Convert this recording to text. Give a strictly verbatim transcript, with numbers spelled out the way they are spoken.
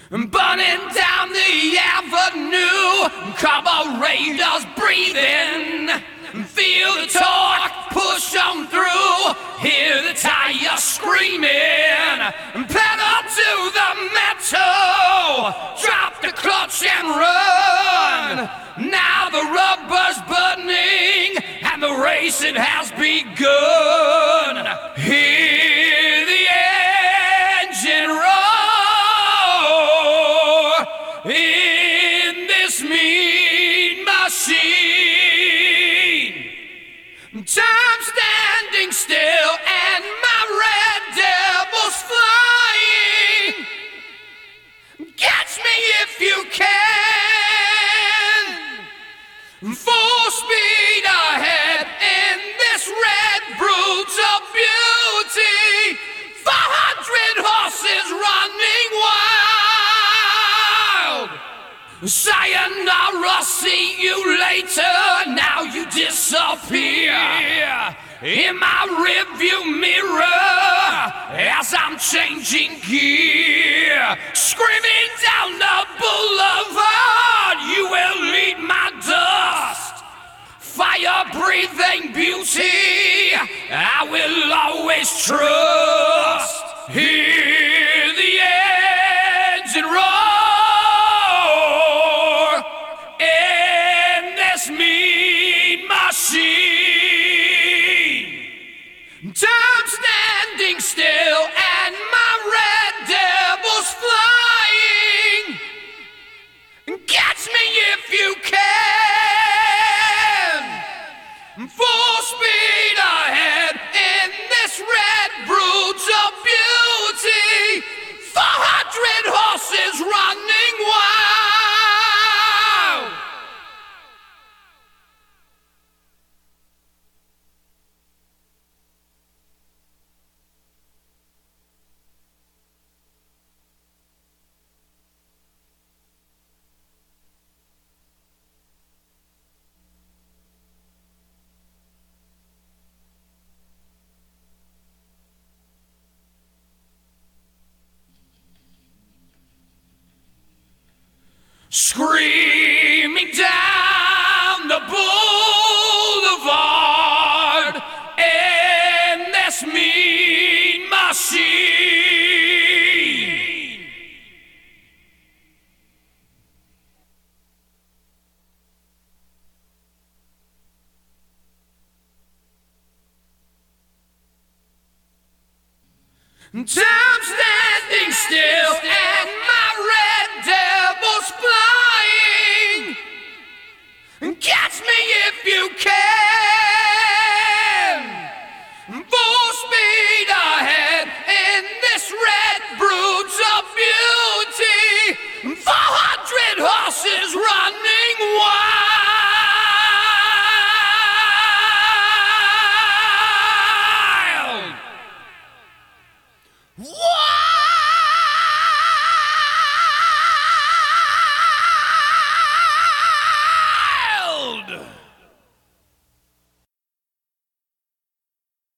Burning down the avenue, carburetors breathing. Feel the torque push on through, hear the tire screaming. Pedal to the metal, drop the clutch and run. Now the rubber's burning and the racing has begun. Hear the engine roar in this mean machine. Time standing still and my red devil's flying. Catch me if you can. Full speed ahead in this red brute of beauty. Four hundred horses running wild. Sayonara, see you later. Now you disappear in my rearview mirror as I'm changing gear. Screaming down the boulevard, you will lead my dust. Fire-breathing beauty, I will always trust. Hear the engine roar in this mean machine. Time standing still and my red devil's flying. Catch me if you can. Full speed ahead in this red brute of beauty. Four hundred horses running wild. Screaming down the boulevard in this mean machine. Time standing still.